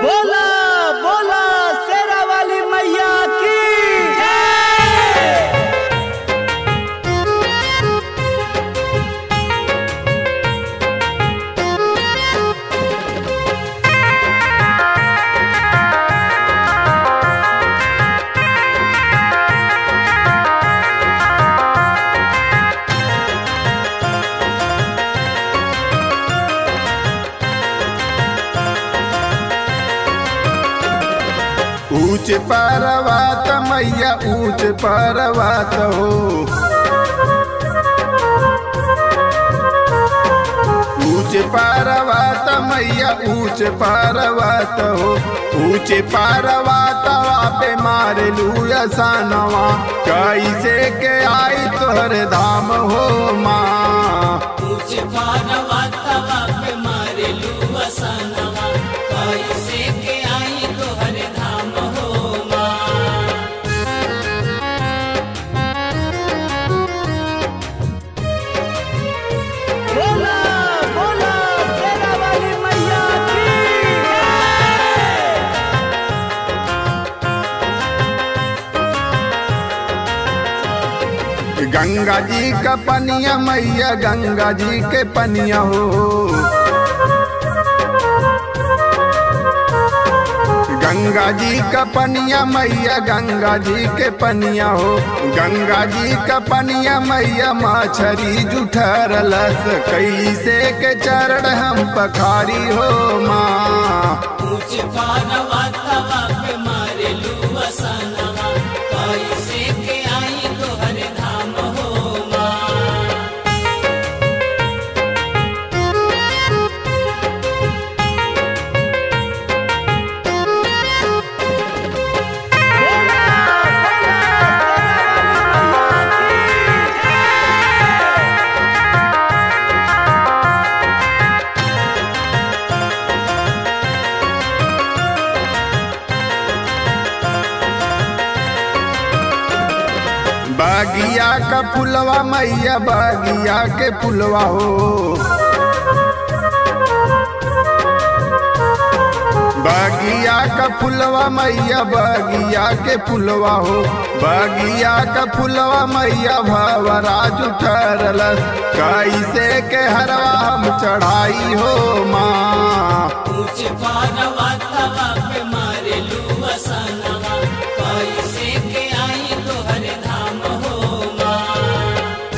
बोला बोला शेरा वाली मैया की जय। ऊंच पर्वत मैया ऊंच पर्वत हो। ऊंच पर्वत मैया ऊंच पर्वत हो। ऊंच पर्वत पे मार लूया सानवा कैसे के आई तोहर धाम हो माँ। ऊंच पर्वत पे मार लूया सानवा कैसे के आई तोहर धाम हो माँ। बोला बोला शेरा वाली मैया की जय। गंगा जी का पनिया मैया गंगा जी के पनिया हो। गंगा जी का पनिया मैया गंगा जी के पनिया हो। गंगा जी का पनिया मैया मछरी जुठरलस कैसे के चरण हम पखारी हो माँ। ऊंच पर्वत पे मार लूया सानवा कैसे के आई तोहर धाम हो माँ। बोला बोला शेरा वाली बागिया का फुलवा मैया बागिया के फुलवा हो। बागिया का फुलवा मैया बागिया के फुलवा हो। बागिया का फुलवा मैया भवराज उठरलस कैसे के हरवा हम चढ़ाई हो माँ। ऊंच पर्वत पे मार लूया सानवा कैसे के आई तोहर धाम हो माँ।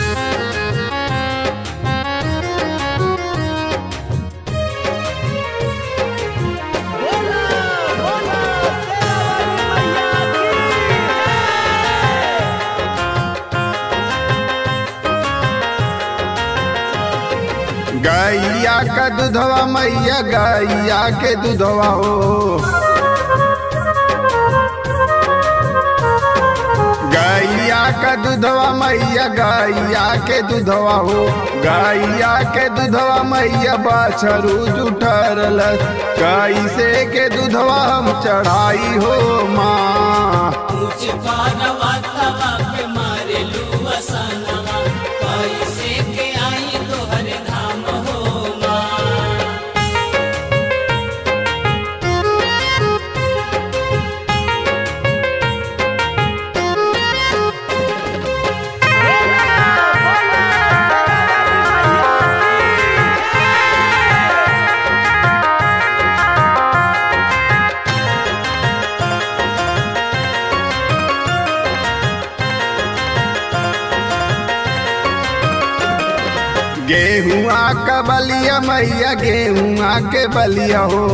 बोला बोला शेरा वाली मैया की जय। गैया का दूधवा मैया गैया के दूधवा हो। गैया का दूधवा मैया गैया के दूधवा हो। गैया के दूधवा मैया बाछरू जुठरलस कैसे के दूधवा हम चढ़ाई हो माँ। ऊंच पर्वत पे मार लूया सानवा कैसे के आई तोहर धाम हो माँ। बोला बोला गेहुआ का बलिया मैया गेहुआ के बलिया हो।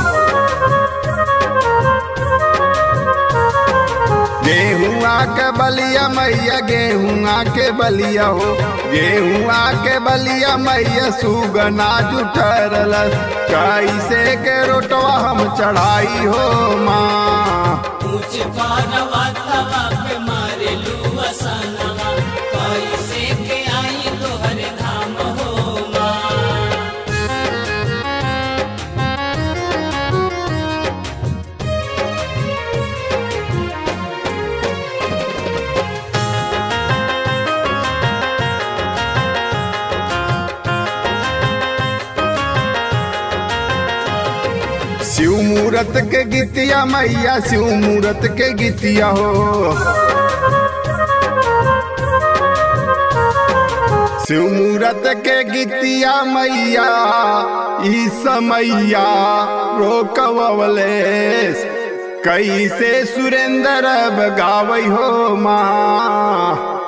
गेहुआ के बलिया मैया गेहुआ के बलिया हो। गेहुआ के बलिया मैया सुगना जुठरलस कैसे के रोटवा हम चढ़ाई हो माँ। ऊंच पर्वत पे मार लूया सानवा कैसे के आई तोहर धाम हो माँ। शिव मूरत के गीतिया मैया शिव मूरत के गीतिया हो। शिव मूरत के गीतिया मैया ई समैया रोकवले कैसे सुरेंद्र बगावई हो माँ।